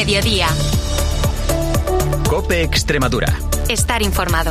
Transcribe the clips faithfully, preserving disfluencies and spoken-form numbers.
mediodía. COPE Extremadura. Estar informado.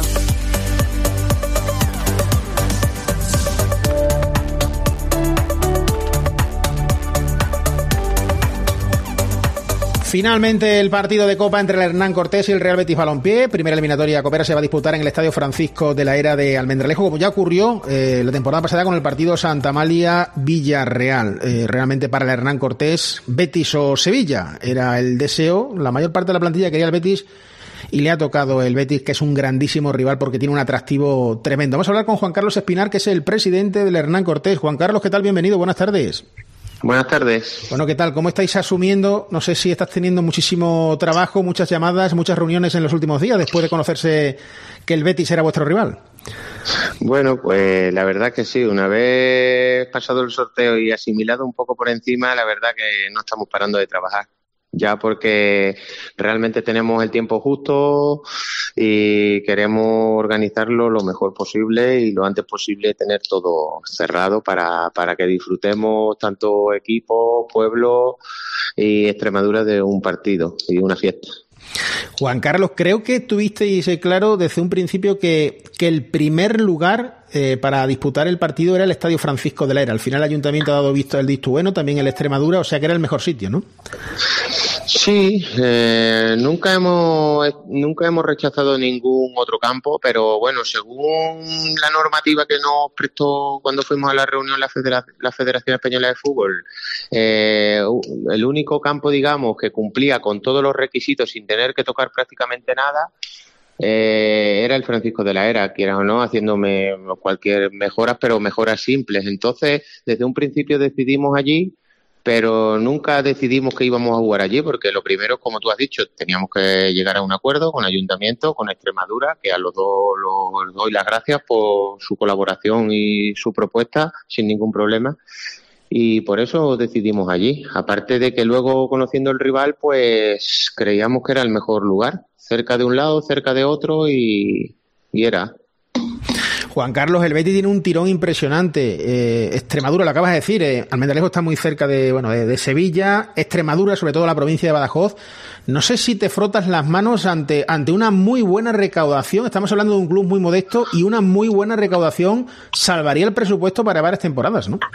Finalmente el partido de Copa entre el Hernán Cortés y el Real Betis Balompié. Primera eliminatoria copera se va a disputar en el Estadio Francisco de la Era de Almendralejo, como ya ocurrió eh, la temporada pasada con el partido Santa Amalia Villarreal. Eh, realmente para el Hernán Cortés, Betis o Sevilla era el deseo. La mayor parte de la plantilla quería el Betis y le ha tocado el Betis, que es un grandísimo rival porque tiene un atractivo tremendo. Vamos a hablar con Juan Carlos Espinar, que es el presidente del Hernán Cortés. Juan Carlos, ¿qué tal? Bienvenido, buenas tardes. Buenas tardes. Bueno, ¿qué tal? ¿Cómo estáis asumiendo? No sé si estás teniendo muchísimo trabajo, muchas llamadas, muchas reuniones en los últimos días, después de conocerse que el Betis era vuestro rival. Bueno, pues la verdad que sí. Una vez pasado el sorteo y asimilado un poco por encima, la verdad que no estamos parando de trabajar. Ya porque realmente tenemos el tiempo justo y queremos organizarlo lo mejor posible y lo antes posible tener todo cerrado para, para que disfrutemos tanto equipo, pueblo y Extremadura de un partido y una fiesta. Juan Carlos, creo que tuvisteis claro desde un principio que, que el primer lugar eh, para disputar el partido era el Estadio Francisco de la Era. Al final el Ayuntamiento ha dado visto el visto bueno, también el Extremadura, o sea que era el mejor sitio, ¿no? Sí, eh, nunca hemos nunca hemos rechazado ningún otro campo, pero bueno, según la normativa que nos prestó cuando fuimos a la reunión la, Federa- la Federación Española de Fútbol, eh, el único campo, digamos, que cumplía con todos los requisitos sin tener que tocar prácticamente nada, eh, era el Francisco de la Era, quieras o no, haciéndome cualquier mejoras, pero mejoras simples. Entonces, desde un principio decidimos allí, pero nunca decidimos que íbamos a jugar allí, porque lo primero, como tú has dicho, teníamos que llegar a un acuerdo con el Ayuntamiento, con Extremadura, que a los dos los doy las gracias por su colaboración y su propuesta, sin ningún problema, y por eso decidimos allí. Aparte de que luego, conociendo el rival, pues creíamos que era el mejor lugar, cerca de un lado, cerca de otro, y, y era... Juan Carlos, el Betis tiene un tirón impresionante. Eh, Extremadura, lo acabas de decir, eh, Almendralejo está muy cerca de, bueno, de, de Sevilla, Extremadura, sobre todo la provincia de Badajoz. No sé si te frotas las manos ante, ante una muy buena recaudación. Estamos hablando de un club muy modesto y una muy buena recaudación salvaría el presupuesto para varias temporadas, ¿no?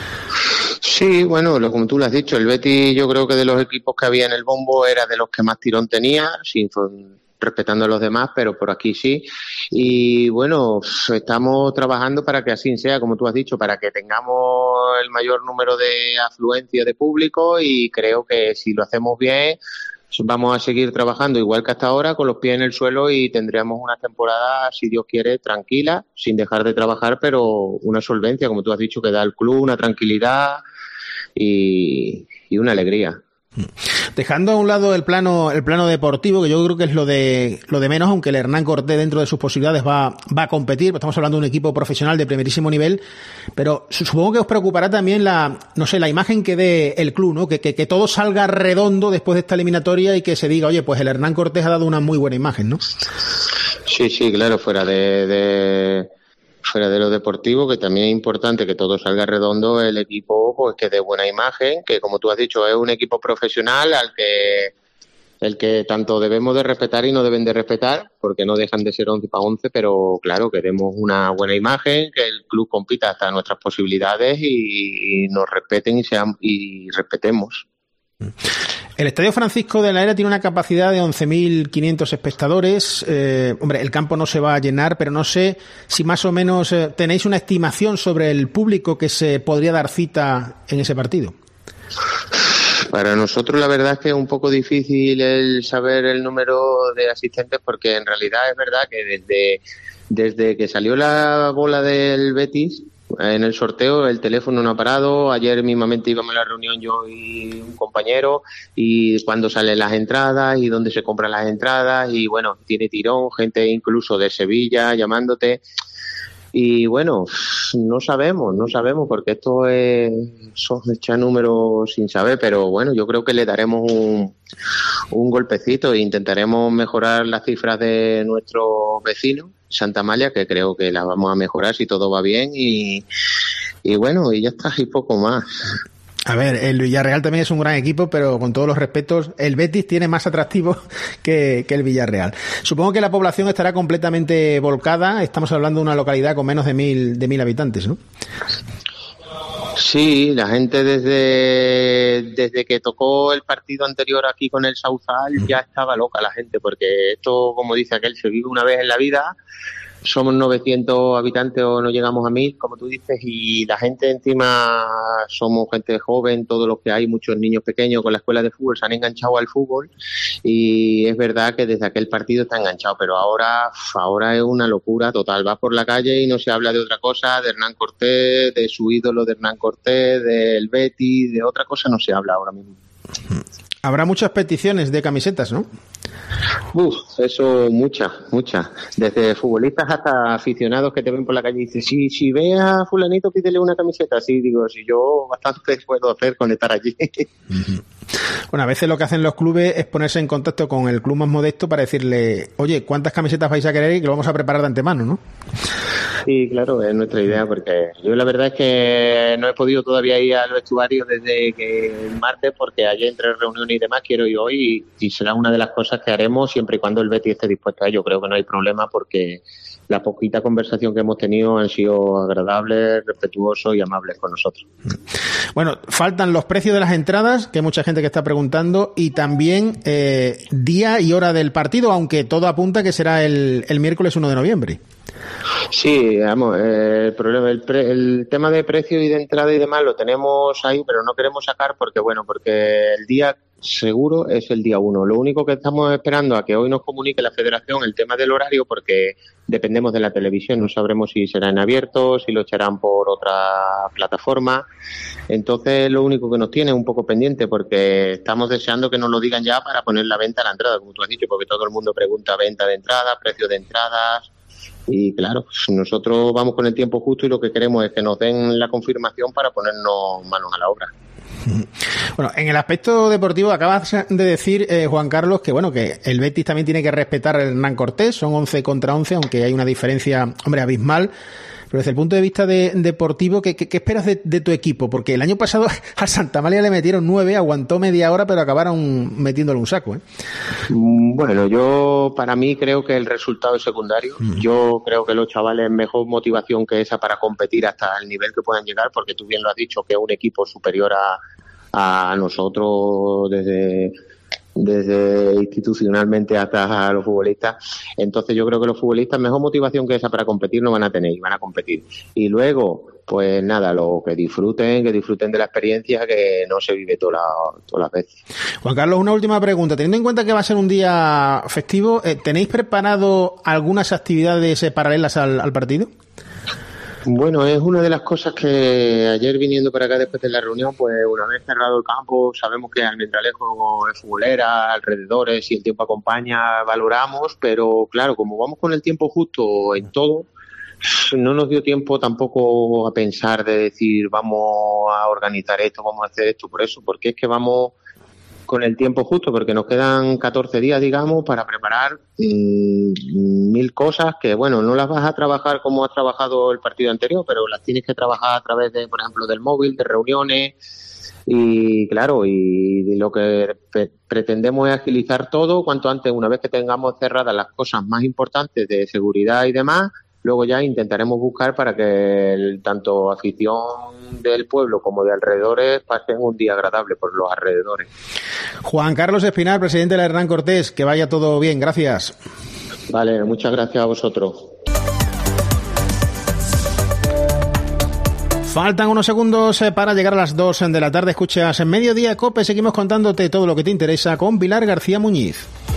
Sí, bueno, lo, como tú lo has dicho, el Betis, yo creo que de los equipos que había en el bombo era de los que más tirón tenía, sin respetando a los demás, pero por aquí sí. Y bueno, estamos trabajando para que así sea, como tú has dicho, para que tengamos el mayor número de afluencia de público, y creo que si lo hacemos bien vamos a seguir trabajando igual que hasta ahora, con los pies en el suelo, y tendríamos una temporada, si Dios quiere, tranquila, sin dejar de trabajar, pero una solvencia, como tú has dicho, que da al club una tranquilidad y, y una alegría. Dejando a un lado el plano el plano deportivo, que yo creo que es lo de lo de menos, aunque el Hernán Cortés dentro de sus posibilidades va, va a competir, estamos hablando de un equipo profesional de primerísimo nivel, pero supongo que os preocupará también la, no sé, la imagen que dé el club, ¿no? Que, que, que todo salga redondo después de esta eliminatoria y que se diga, oye, pues el Hernán Cortés ha dado una muy buena imagen, ¿no? Sí, sí, claro, fuera de... de... fuera de lo deportivo, que también es importante que todo salga redondo, el equipo pues que dé buena imagen, que como tú has dicho es un equipo profesional al que el que tanto debemos de respetar y no deben de respetar, porque no dejan de ser once para once, pero claro, queremos una buena imagen, que el club compita hasta nuestras posibilidades y, y nos respeten y sean y respetemos. El Estadio Francisco de la Era tiene una capacidad de once mil quinientos espectadores. Eh, hombre, el campo no se va a llenar, pero no sé si más o menos eh, tenéis una estimación sobre el público que se podría dar cita en ese partido. Para nosotros la verdad es que es un poco difícil el saber el número de asistentes, porque en realidad es verdad que desde, desde que salió la bola del Betis, en el sorteo el teléfono no ha parado. Ayer mismamente íbamos a la reunión yo y un compañero, y cuando salen las entradas y dónde se compran las entradas, y bueno, tiene tirón, gente incluso de Sevilla llamándote, y bueno, no sabemos, no sabemos porque esto es, son echar números sin saber, pero bueno, yo creo que le daremos un, un golpecito e intentaremos mejorar las cifras de nuestros vecinos, Santa Amalia, que creo que la vamos a mejorar si todo va bien, y, y bueno, y ya está, y poco más. A ver, el Villarreal también es un gran equipo, pero con todos los respetos, el Betis tiene más atractivo que, que el Villarreal. Supongo que la población estará completamente volcada. Estamos hablando de una localidad con menos de mil, de mil habitantes, ¿no? Sí, la gente desde desde que tocó el partido anterior aquí con el Sauzal ya estaba loca la gente, porque esto, como dice aquel, se vive una vez en la vida. Somos novecientos habitantes o no llegamos a mil, como tú dices, y la gente encima somos gente joven, todos los que hay, muchos niños pequeños con la escuela de fútbol se han enganchado al fútbol, y es verdad que desde aquel partido está enganchado, pero ahora ahora es una locura total. Vas por la calle y no se habla de otra cosa, de Hernán Cortés, de su ídolo de Hernán Cortés, del Betis, de otra cosa no se habla ahora mismo. Habrá muchas peticiones de camisetas, ¿no? Uf, eso, muchas, muchas. Desde futbolistas hasta aficionados que te ven por la calle y dicen, si, si ve a fulanito, pídele una camiseta. Sí, digo, si yo bastante puedo hacer con estar allí. Uh-huh. Bueno, a veces lo que hacen los clubes es ponerse en contacto con el club más modesto para decirle, oye, ¿cuántas camisetas vais a querer? Y que lo vamos a preparar de antemano, ¿no? Sí, claro, es nuestra idea, porque yo la verdad es que no he podido todavía ir al vestuario desde que el martes, porque ayer entre reuniones y demás quiero ir hoy, y, y será una de las cosas que haremos siempre y cuando el Betis esté dispuesto a ello. Creo que no hay problema, porque la poquita conversación que hemos tenido han sido agradables, respetuosos y amables con nosotros. Bueno, faltan los precios de las entradas, que hay mucha gente que está preguntando, y también eh, día y hora del partido, aunque todo apunta que será el, el miércoles uno de noviembre. Sí, vamos, eh, el problema, el, pre, el tema de precio y de entrada y demás lo tenemos ahí, pero no queremos sacar porque, bueno, porque el día seguro es el día uno. Lo único que estamos esperando a que hoy nos comunique la Federación el tema del horario, porque dependemos de la televisión, no sabremos si será en abierto, si lo echarán por otra plataforma. Entonces, lo único que nos tiene un poco pendiente, porque estamos deseando que nos lo digan ya para poner la venta a la entrada, como tú has dicho, porque todo el mundo pregunta venta de entradas, precio de entradas. Y claro, nosotros vamos con el tiempo justo y lo que queremos es que nos den la confirmación para ponernos manos a la obra. Bueno, en el aspecto deportivo acabas de decir, eh, Juan Carlos, que bueno, que el Betis también tiene que respetar el Hernán Cortés, son once contra once, aunque hay una diferencia, hombre, abismal. Pero desde el punto de vista de, deportivo, ¿qué, qué, qué esperas de, de tu equipo? Porque el año pasado al Santamalia le metieron nueve, aguantó media hora, pero acabaron metiéndole un saco, ¿eh? Bueno, yo para mí creo que el resultado es secundario. Mm. Yo creo que los chavales mejor motivación que esa para competir hasta el nivel que puedan llegar, porque tú bien lo has dicho, que es un equipo superior a, a nosotros desde... desde institucionalmente hasta a los futbolistas. Entonces yo creo que los futbolistas mejor motivación que esa para competir no van a tener, y van a competir. Y luego, pues nada, lo que disfruten, que disfruten de la experiencia, que no se vive toda la, todas las veces. Juan Carlos, una última pregunta. Teniendo en cuenta que va a ser un día festivo, ¿tenéis preparado algunas actividades paralelas al, al partido? Bueno, es una de las cosas que ayer viniendo para acá después de la reunión, pues una vez cerrado el campo, sabemos que Almendralejo es futbolera, alrededores, si el tiempo acompaña, valoramos, pero claro, como vamos con el tiempo justo en todo, no nos dio tiempo tampoco a pensar de decir vamos a organizar esto, vamos a hacer esto, por eso, porque es que vamos con el tiempo justo, porque nos quedan catorce días, digamos, para preparar mmm, mil cosas que, bueno, no las vas a trabajar como has trabajado el partido anterior, pero las tienes que trabajar a través de, por ejemplo, del móvil, de reuniones, y claro, y lo que pre- pretendemos es agilizar todo cuanto antes, una vez que tengamos cerradas las cosas más importantes de seguridad y demás. Luego ya intentaremos buscar para que el, tanto afición del pueblo como de alrededores pasen un día agradable por los alrededores. Juan Carlos Espinar, presidente de la Hernán Cortés, que vaya todo bien, gracias. Vale, muchas gracias a vosotros. Faltan unos segundos para llegar a las dos de la tarde. Escuchas en Mediodía COPE, seguimos contándote todo lo que te interesa con Pilar García Muñiz.